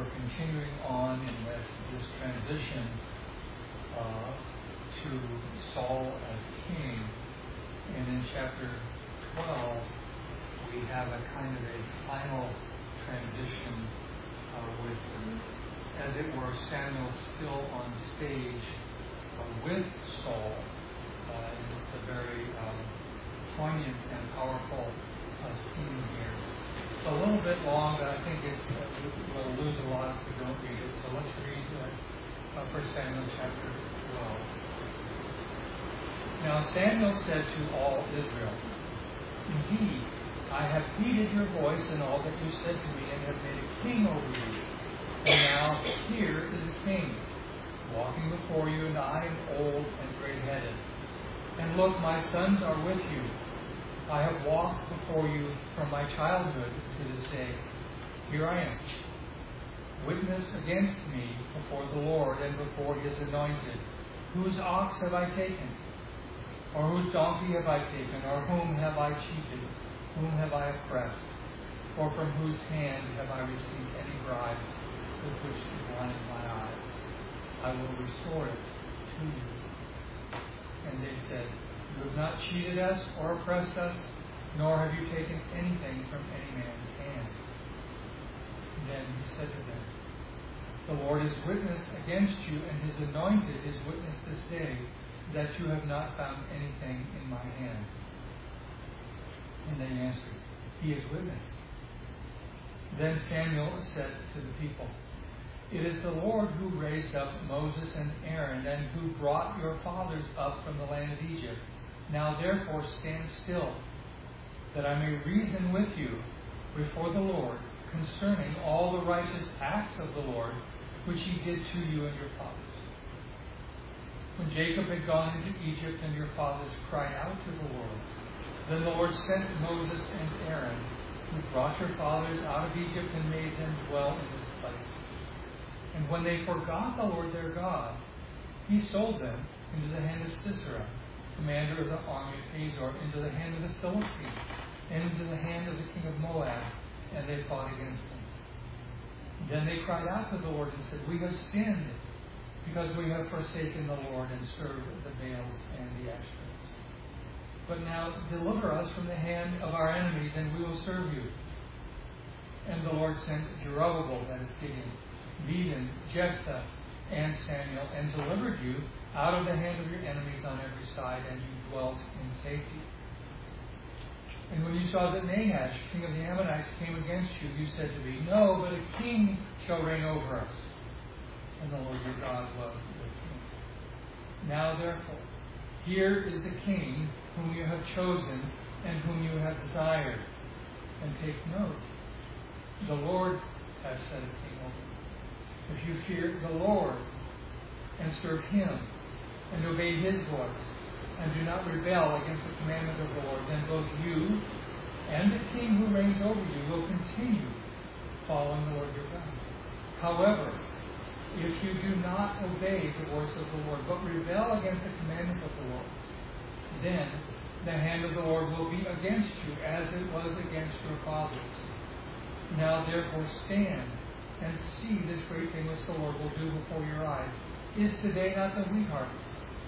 we're continuing on in this transition to Saul as king. And in chapter 12, we have a kind of a final transition with, as it were, Samuel still on stage with Saul. And it's a very poignant and powerful scene here. It's a little bit long, but I think we'll lose a lot if we don't read it. So let's read 1 Samuel chapter 12. Now Samuel said to all Israel, "Indeed, I have heeded your voice and all that you said to me, and have made a king over you. And now here is a king, walking before you, and I am old and gray-headed. And look, my sons are with you. I have walked before you from my childhood to this day. Here I am. Witness against me before the Lord and before his anointed. Whose ox have I taken? Or whose donkey have I taken? Or whom have I cheated? Whom have I oppressed? Or from whose hand have I received any bribe with which to blind my eyes? I will restore it to you." And they said, "You have not cheated us or oppressed us, nor have you taken anything from any man's hand." And then he said to them, "The Lord is witness against you, and his anointed is witness this day, that you have not found anything in my hand." And they answered, "He is witness." Then Samuel said to the people, "It is the Lord who raised up Moses and Aaron, and who brought your fathers up from the land of Egypt. Now therefore stand still, that I may reason with you before the Lord concerning all the righteous acts of the Lord, which he did to you and your fathers. When Jacob had gone into Egypt and your fathers cried out to the Lord, then the Lord sent Moses and Aaron, who brought your fathers out of Egypt and made them dwell in this place. And when they forgot the Lord their God, he sold them into the hand of Sisera, commander of the army of Hazor, into the hand of the Philistines, and into the hand of the king of Moab, and they fought against him. Then they cried out to the Lord and said, "We have sinned, because we have forsaken the Lord and served the Baals and the Ashtoreths. But now deliver us from the hand of our enemies, and we will serve you." And the Lord sent Jerubbabel, that is Gideon, Bedan, Jephthah, and Samuel, and delivered you out of the hand of your enemies on every side, and you dwelt in safety. And when you saw that Nahash, king of the Ammonites, came against you, you said to me, "No, but a king shall reign over us." And the Lord your God was your king. Now therefore, here is the king whom you have chosen and whom you have desired. And take note, the Lord has set a king over you. If you fear the Lord and serve him and obey his voice and do not rebel against the commandment of the Lord, then both you and the king who reigns over you will continue following the Lord your God. However, if you do not obey the voice of the Lord, but rebel against the commandment of the Lord, then the hand of the Lord will be against you as it was against your fathers. Now therefore stand and see this great thing which the Lord will do before your eyes. Is today not the wheat harvest?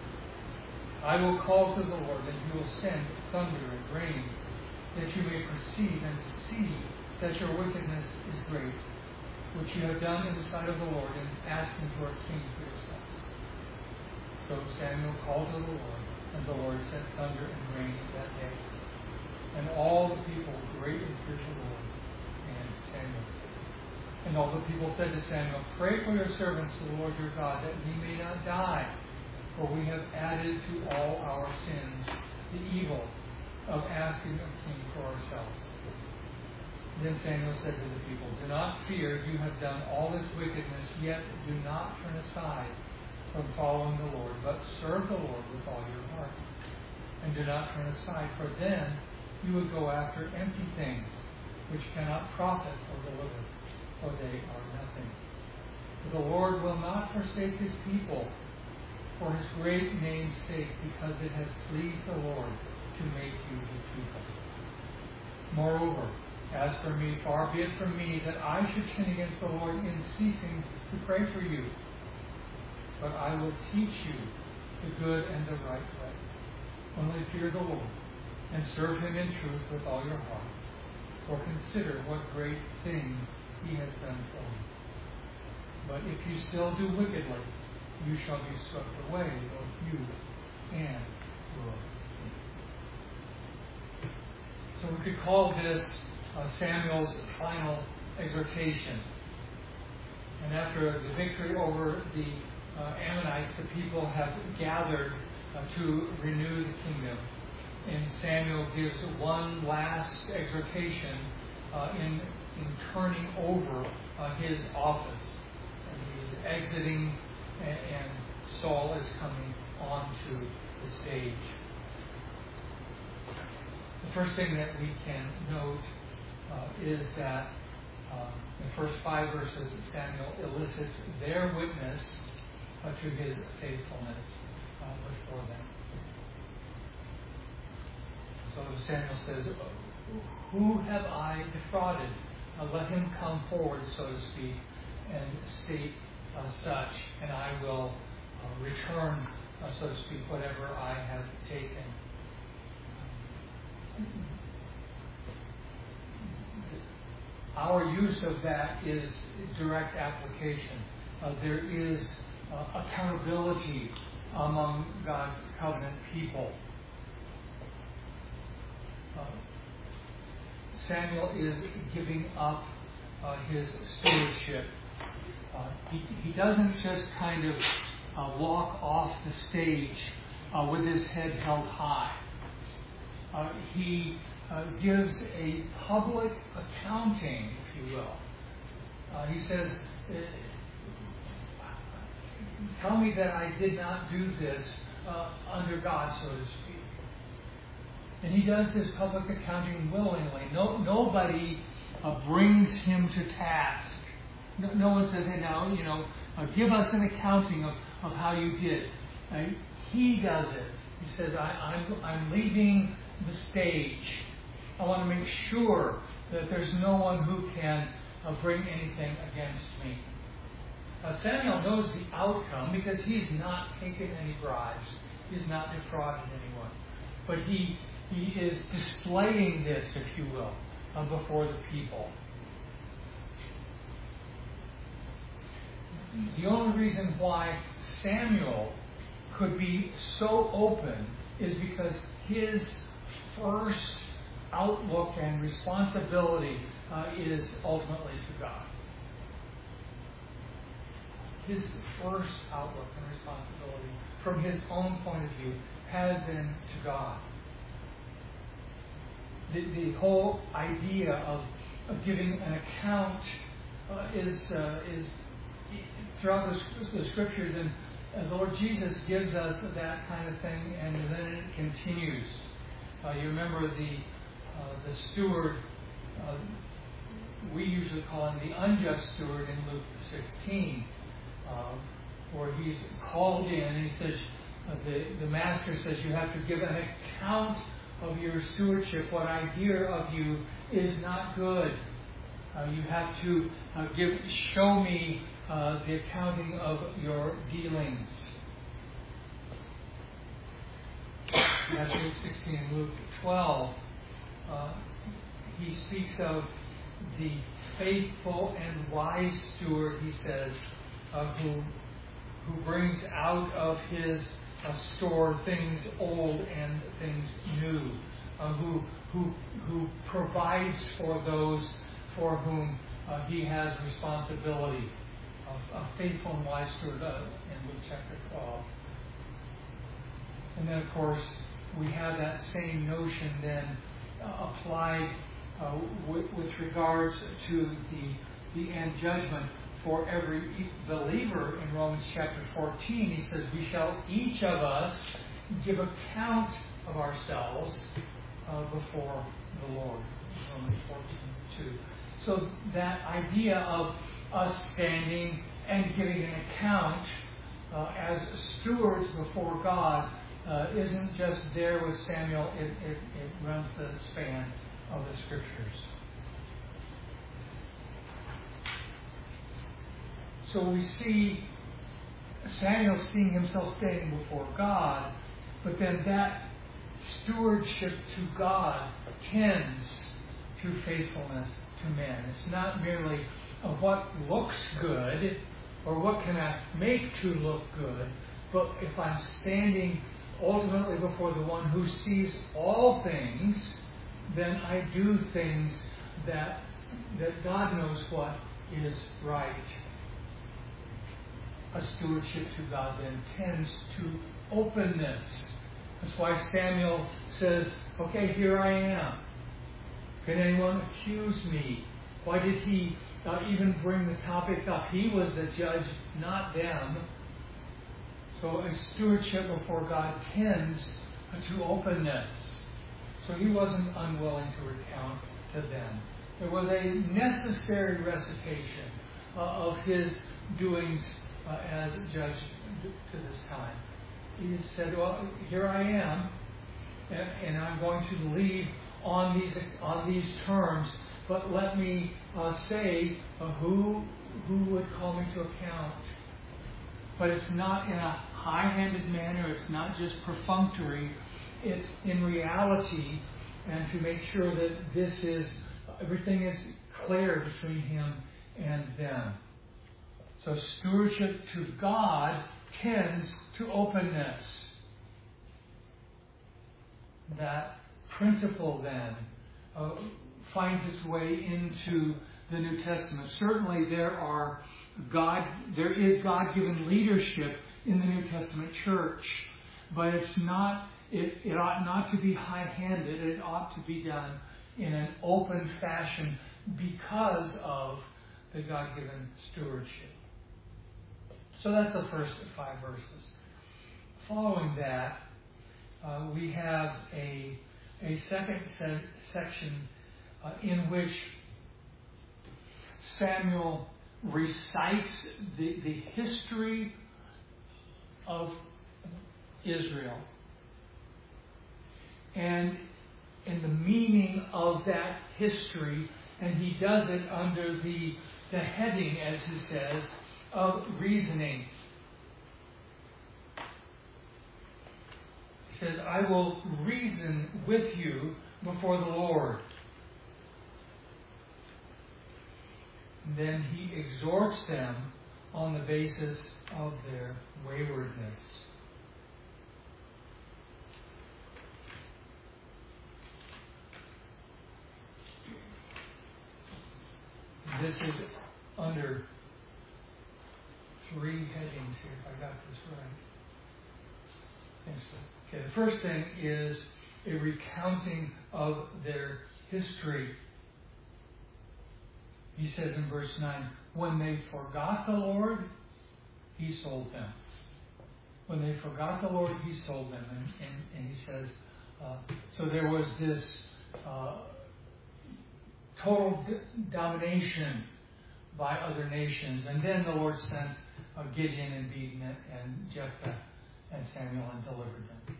I will call to the Lord, and he will send thunder and rain, that you may perceive and see that your wickedness is great, which you have done in the sight of the Lord, in asking for a king for yourselves. So Samuel called to the Lord, and the Lord sent thunder and rain that day. And all the people greatly feared the Lord and Samuel. And all the people said to Samuel, "Pray for your servants to the Lord your God, that we may not die, for we have added to all our sins the evil of asking a king for ourselves." Then Samuel said to the people, "Do not fear, you have done all this wickedness, yet do not turn aside from following the Lord, but serve the Lord with all your heart. And do not turn aside, for then you would go after empty things, which cannot profit or deliver, for they are nothing. For the Lord will not forsake his people for his great name's sake, because it has pleased the Lord to make you his people. Moreover, As for me, far be it from me that I should sin against the Lord in ceasing to pray for you. But I will teach you the good and the right way. Only fear the Lord and serve Him in truth with all your heart. For consider what great things He has done for you. But if you still do wickedly, you shall be swept away, both you and your seed. So we could call this Samuel's final exhortation. And after the victory over the Ammonites, the people have gathered to renew the kingdom. And Samuel gives one last exhortation in turning over his office. And he's exiting, and Saul is coming onto the stage. The first thing that we can note is that the first 5 verses of Samuel elicits their witness to his faithfulness before them. So Samuel says, "Who have I defrauded? Let him come forward, so to speak, and state such, and I will return, so to speak, whatever I have taken." Our use of that is direct application. There is accountability among God's covenant people. Samuel is giving up his stewardship. He doesn't just kind of walk off the stage with his head held high. He gives a public accounting, if you will. He says, "Tell me that I did not do this under God, so to speak." And he does this public accounting willingly. Nobody brings him to task. No one says, "Hey, now, give us an accounting of how you did." He does it. He says, I'm leaving the stage. I want to make sure that there's no one who can bring anything against me. Samuel knows the outcome because he's not taken any bribes. He's not defrauded anyone. But he is displaying this, if you will, before the people. The only reason why Samuel could be so open is because his first outlook and responsibility is ultimately to God. His first outlook and responsibility from his own point of view has been to God. The whole idea of giving an account is throughout the Scriptures, and the Lord Jesus gives us that kind of thing, and then it continues. You remember the steward, we usually call him the unjust steward in Luke 16, where he's called in, and he says, the master says, "You have to give an account of your stewardship. What I hear of you is not good. You have to show me the accounting of your dealings." That's Luke 16. In Luke 12, he speaks of the faithful and wise steward, he says, who brings out of his store things old and things new, who provides for those for whom he has responsibility. A faithful and wise steward in Luke chapter 12. And then, of course, we have that same notion then applied with regards to the end judgment for every believer in Romans chapter 14. He says, "We shall each of us give account of ourselves before the Lord." Romans 14:2. So that idea of us standing and giving an account as stewards before God isn't just there with Samuel. It runs the span of the Scriptures. So we see Samuel seeing himself standing before God, but then that stewardship to God tends to faithfulness to men. It's not merely what looks good or what can I make to look good, but if I'm standing ultimately before the one who sees all things, then I do things that God knows what is right. A stewardship to God then tends to openness. That's why Samuel says, okay, here I am. Can anyone accuse me? Why did he even bring the topic up? He was the judge, not them. So a stewardship before God tends to openness. So he wasn't unwilling to recount to them. There was a necessary recitation of his doings as judge to this time. He said, well, here I am, and I'm going to leave on these terms, but let me say who would call me to account. But it's not in a high-handed manner. It's not just perfunctory. It's in reality, and to make sure that everything is clear between him and them. So stewardship to God tends to openness. That principle then finds its way into the New Testament. Certainly there is God-given leadership in the New Testament church, but it ought not to be high-handed. It ought to be done in an open fashion because of the God-given stewardship. So that's the first 5 verses. Following that, we have a second section in which Samuel recites the history of Israel and the meaning of that history, and he does it under the heading, as he says, of reasoning. He says, I will reason with you before the Lord. And then he exhorts them on the basis of their waywardness. This is under 3 headings here, if I got this right. I think so. Okay, the first thing is a recounting of their history. He says in verse 9, when they forgot the Lord, he sold them. When they forgot the Lord, he sold them. And he says, so there was this total domination by other nations. And then the Lord sent Gideon and Bedan and Jephthah and Samuel and delivered them.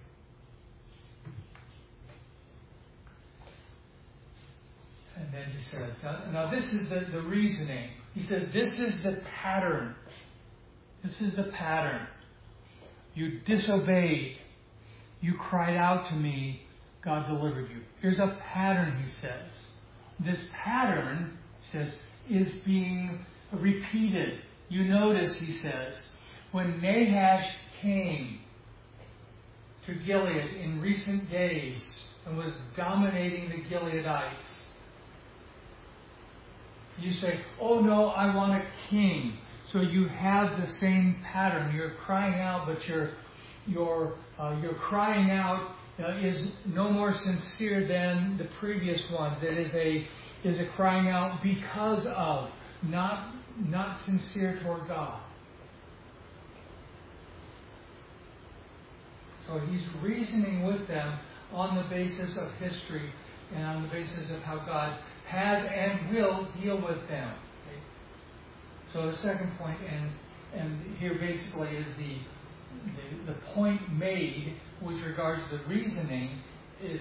And then he says, now this is the reasoning. He says, this is the pattern. This is the pattern. You disobeyed. You cried out to me. God delivered you. Here's a pattern, he says. This pattern, he says, is being repeated. You notice, he says, when Nahash came to Gilead in recent days and was dominating the Gileadites, you say, oh no, I want a king. So you have the same pattern. You're crying out, but your crying out is no more sincere than the previous ones. It is a crying out because of, not sincere toward God. So he's reasoning with them on the basis of history and on the basis of how God has and will deal with them. Okay? So the second point, and here basically is the point made with regards to the reasoning, is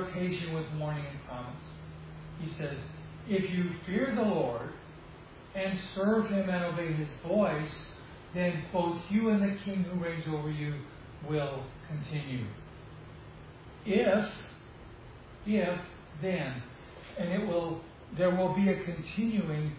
exhortation with warning and promise. He says, if you fear the Lord and and serve him and obey his voice, then both you and the king who reigns over you will continue. If then, and there will be a continuing,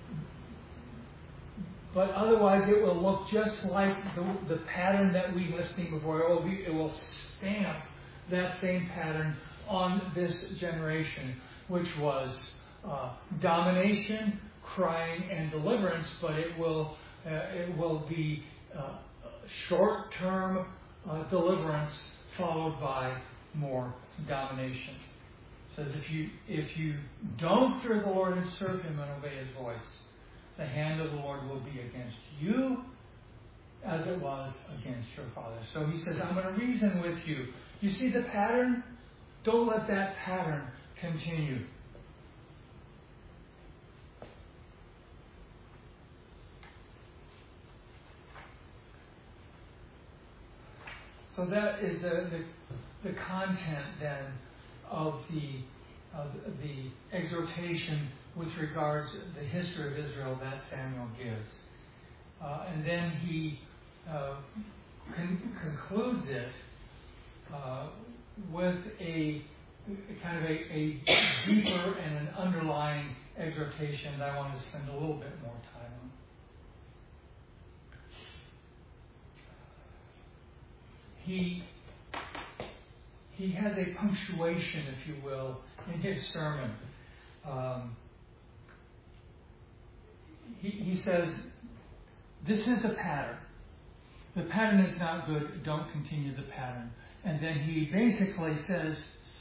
but otherwise it will look just like the pattern that we have seen before. It will stamp that same pattern on this generation, which was domination, crying, and deliverance. But it will be short-term deliverance followed by more domination. It says if you don't fear the Lord and serve him and obey his voice, the hand of the Lord will be against you as it was against your father. So he says, I'm going to reason with you. You see the pattern? Don't let that pattern continue. So that is the content then of the exhortation with regards to the history of Israel that Samuel gives. And then he concludes it with a kind of a deeper and an underlying exhortation that I want to spend a little bit more time on. He has a punctuation, if you will, in his sermon. He says, this is the pattern. The pattern is not good. Don't continue the pattern. And then he basically says,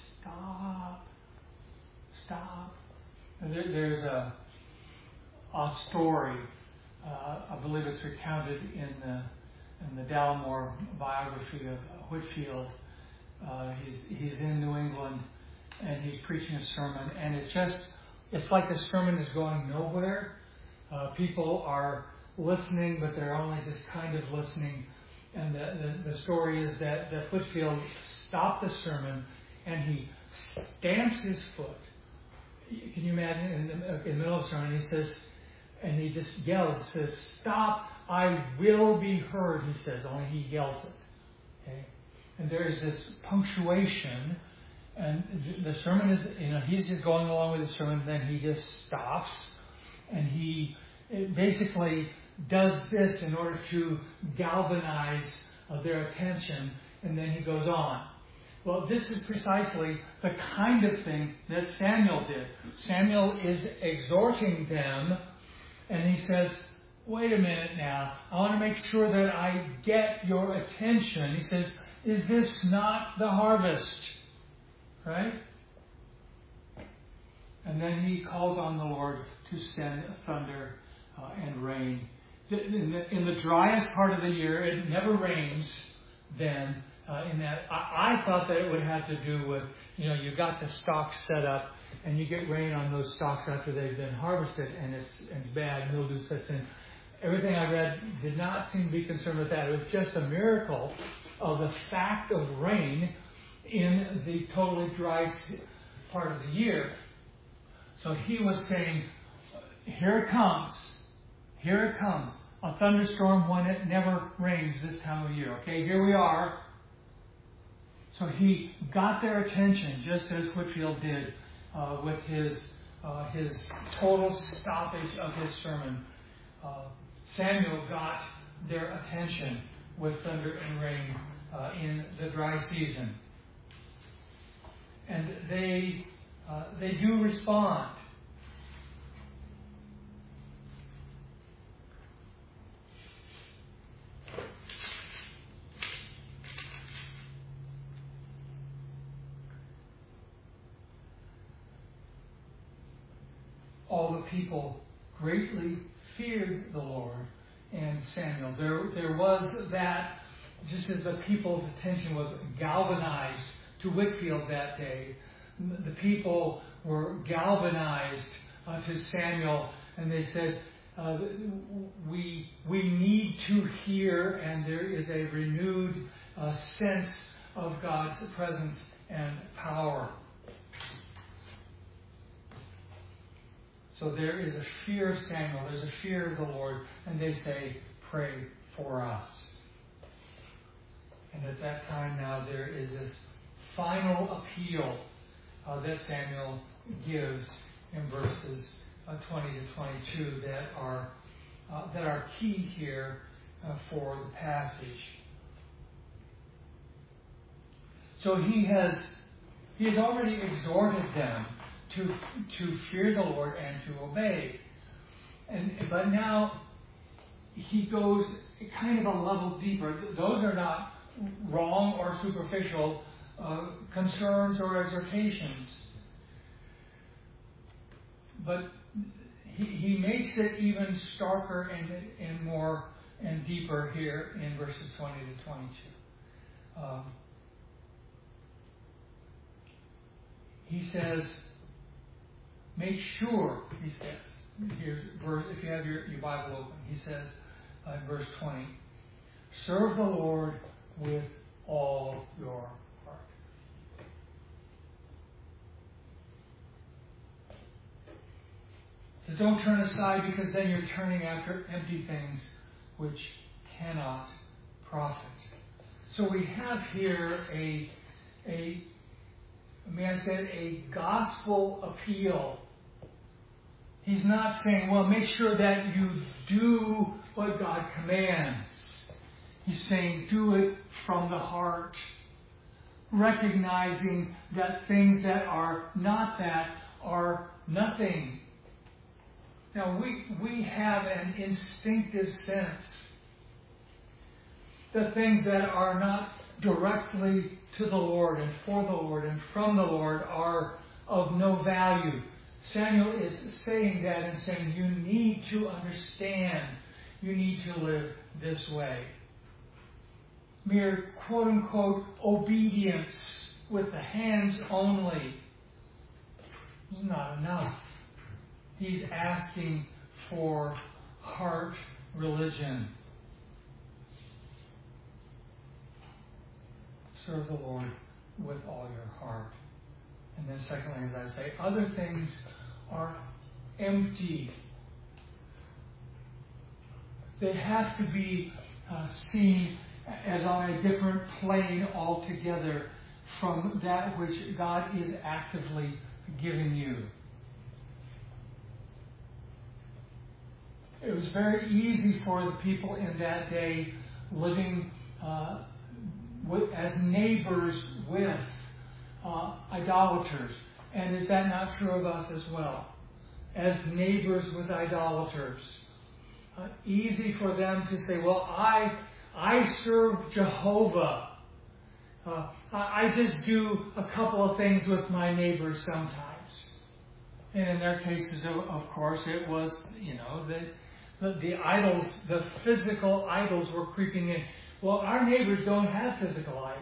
stop. And there's a story. I believe it's recounted in the Dallimore biography of Whitefield. He's in New England and he's preaching a sermon, and it's like the sermon is going nowhere. People are listening, but they're only just kind of listening. And the story is that Whitefield stopped the sermon and he stamps his foot. Can you imagine in the middle of the sermon? He says, and he just yells, says, "Stop! I will be heard." He says, only he yells it. Okay, and there is this punctuation, and the sermon is, he's just going along with the sermon. Then he just stops, and he basically does this in order to galvanize their attention, and then he goes on. Well, this is precisely the kind of thing that Samuel did. Samuel is exhorting them, and he says, wait a minute now, I want to make sure that I get your attention. He says, is this not the harvest? Right? And then he calls on the Lord to send thunder and rain. In the driest part of the year, it never rains then. In that, I thought that it would have to do with, you got the stalks set up and you get rain on those stalks after they've been harvested, and it's bad, mildew sets in. Everything I read did not seem to be concerned with that. It was just a miracle of the fact of rain in the totally dry part of the year. So he was saying, here it comes. Here it comes. A thunderstorm when it never rains this time of year. Okay, here we are. So he got their attention, just as Whitefield did with his total stoppage of his sermon. Samuel got their attention with thunder and rain in the dry season. And they do respond. All the people greatly feared the Lord and Samuel. There was that, just as the people's attention was galvanized to Whitefield that day, the people were galvanized to Samuel, and they said, we need to hear, and there is a renewed sense of God's presence and power. So there is a fear of Samuel, there's a fear of the Lord, and they say, pray for us. And at that time now there is this final appeal that Samuel gives in verses 20 to 22 that are key here for the passage. So he has already exhorted them to fear the Lord and to obey. But now he goes kind of a level deeper. Those are not wrong or superficial concerns or exhortations. But he makes it even starker and more and deeper here in verses 20 to 22. He says, make sure, he says, here's verse, if you have your Bible open, he says in verse 20, serve the Lord with all your heart. He says, don't turn aside, because then you're turning after empty things which cannot profit. So we have here a gospel appeal. He's not saying, well, make sure that you do what God commands. He's saying, do it from the heart, recognizing that things that are not that are nothing. Now, we have an instinctive sense that things that are not directly to the Lord and for the Lord and from the Lord are of no value. Samuel is saying that and saying, you need to understand, you need to live this way. Mere quote-unquote obedience with the hands only is not enough. He's asking for heart religion. Serve the Lord with all your heart. And then secondly, as I say, other things are empty. They have to be seen as on a different plane altogether from that which God is actively giving you. It was very easy for the people in that day living as neighbors with idolaters. And is that not true of us as well? As neighbors with idolaters. Easy for them to say, well, I serve Jehovah. I just do a couple of things with my neighbors sometimes. And in their cases, of course, it was, the idols, the physical idols were creeping in. Well, our neighbors don't have physical idols.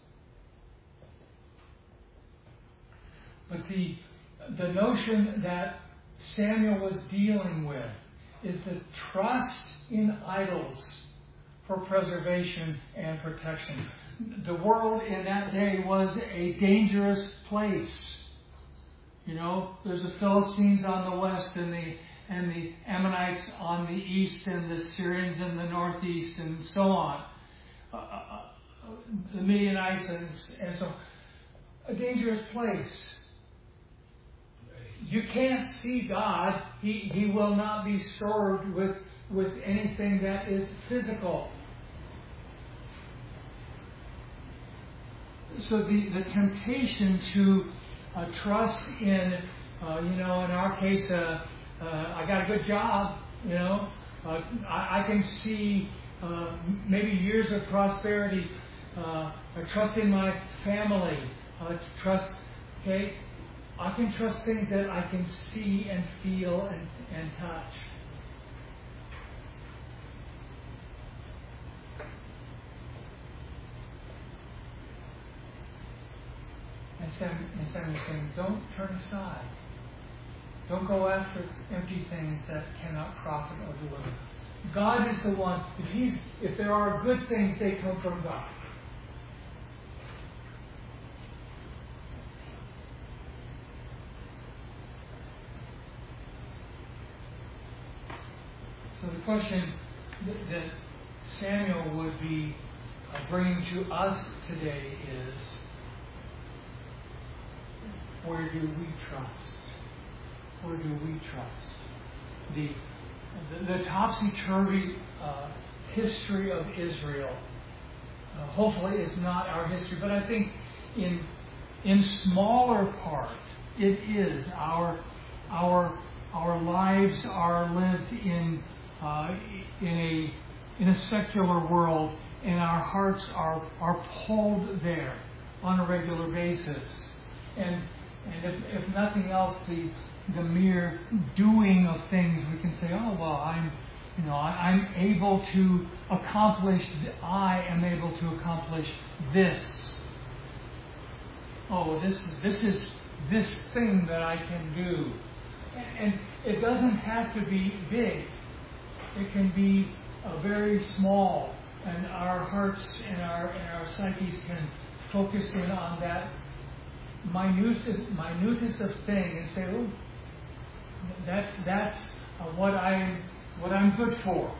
But the notion that Samuel was dealing with is the trust in idols for preservation and protection. The world in that day was a dangerous place. There's the Philistines on the west and the Ammonites on the east and the Syrians in the northeast and so on. The Midianites and so on. A dangerous place. You can't see God. He will not be served with anything that is physical. So the temptation to trust in, in our case, I got a good job, I can see maybe years of prosperity. I trust in my family. I can trust things that I can see and feel and touch. And Samuel is saying, don't turn aside. Don't go after empty things that cannot profit or deliver. God is the one. If there are good things, they come from God. So the question that Samuel would be bringing to us today is, where do we trust? Where do we trust? The topsy-turvy history of Israel hopefully is not our history, but I think in smaller part it is. Our lives are lived in a secular world, and our hearts are pulled there on a regular basis. And if nothing else, the mere doing of things, we can say, oh well, I'm able to accomplish. I am able to accomplish this. Oh, this is this thing that I can do, and it doesn't have to be big. It can be very small, and our hearts and our psyches can focus in on that minutest of thing and say, oh, that's what I'm good for.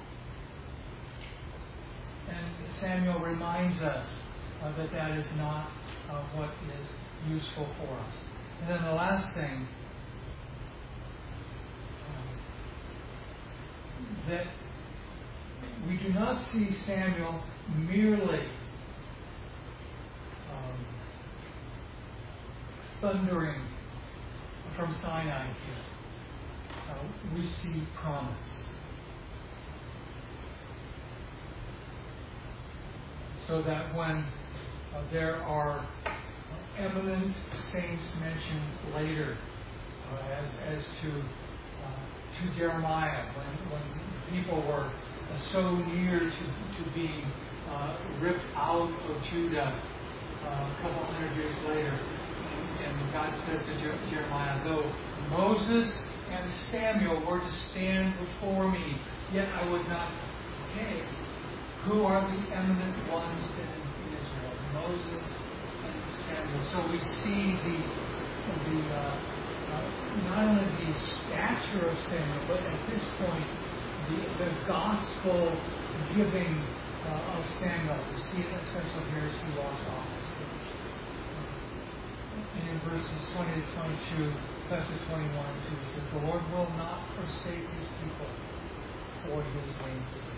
And Samuel reminds us that is not what is useful for us. And then the last thing, that we do not see Samuel merely thundering from Sinai here. We see promise. So that when there are eminent saints mentioned later, as to Jeremiah, when people were so near to being ripped out of Judah a couple hundred years later, and God says to Jeremiah, though Moses and Samuel were to stand before me, yet I would not take. Who are the eminent ones in Israel? Moses and Samuel. So we see not only the stature of Samuel, but at this point the gospel giving of Samuel. We see it especially here as he walks off the stage. And in verses 20 to 22, chapter 21, it says, "The Lord will not forsake his people for his name's sake."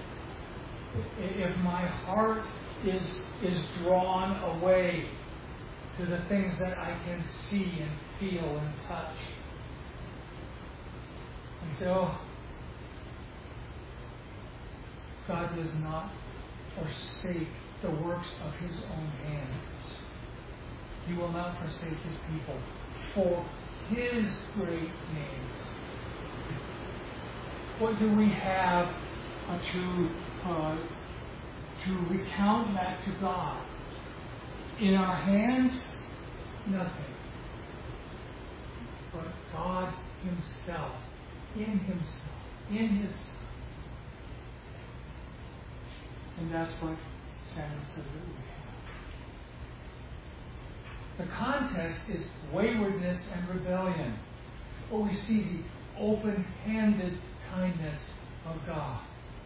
If my heart is drawn away to the things that I can see and feel and touch, and say, oh, God does not forsake the works of his own hands. He will not forsake his people for his great names. What do we have to recount that to God? In our hands, nothing. But God himself, in his Son. And that's what Samuel says that we have. The context is waywardness and rebellion. But we see the open-handed kindness of God.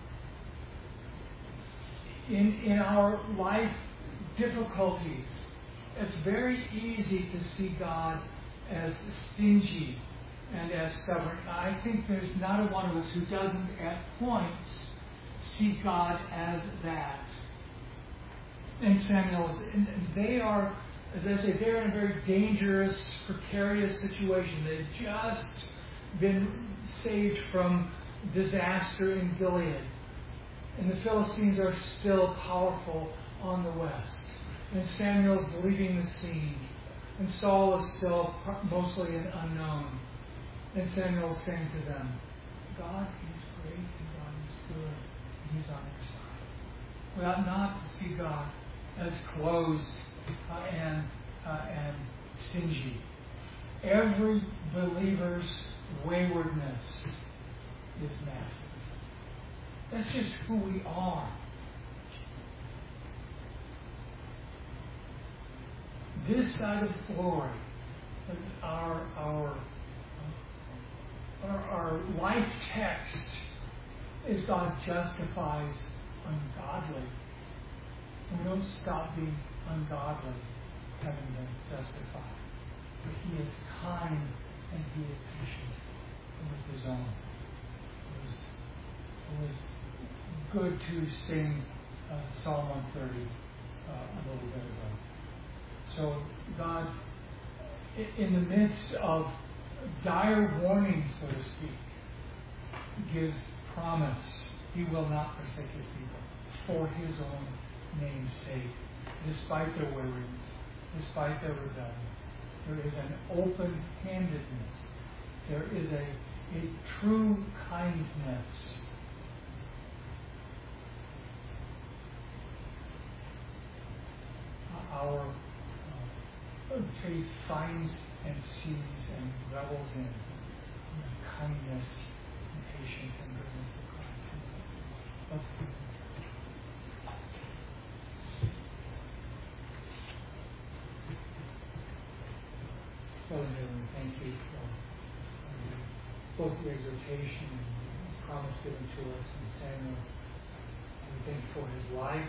In our life difficulties, it's very easy to see God as stingy and as stubborn. I think there's not a one of us who doesn't at points see God as that. And Samuel, they are, as I say, they're in a very dangerous, precarious situation. They've just been saved from disaster in Gilead. And the Philistines are still powerful on the west. And Samuel's leaving the scene. And Saul is still mostly an unknown. And Samuel is saying to them, God is great and God is good. And he's on your side. We ought not to see God as closed and stingy. Every believer's waywardness is nasty. That's just who we are. This side of glory, our life text as God justifies ungodly, we don't stop being ungodly having been justified. But He is kind and He is patient with His own. It was good to sing Psalm 130 a little bit ago. So God, in the midst of dire warning, so to speak, gives promise. He will not forsake His people for His own name's sake, despite their waywardness, despite their rebellion. There is an open-handedness. There is a true kindness. Our faith finds and sees and revels in the kindness and patience and goodness of Christ. Let's do it. Father, we thank You for both the exhortation and the promise given to us in Samuel. We thank You for his life.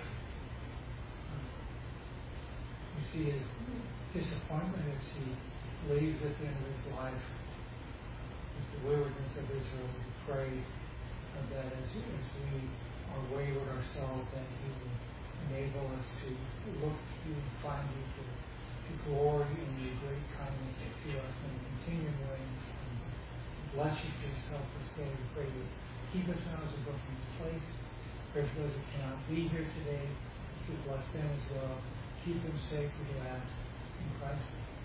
We see his disappointment as he leaves at the end of his life with the waywardness of Israel. We pray that as we are wayward ourselves, that You will enable us to look to You and find You, to glory in Your great kindness to us in a continuing way. And bless You for Yourself this day. We pray that keep us now as we go from this place. Pray for those who cannot be here today. You bless them as well. Keep them safe, we ask. In Christ's name.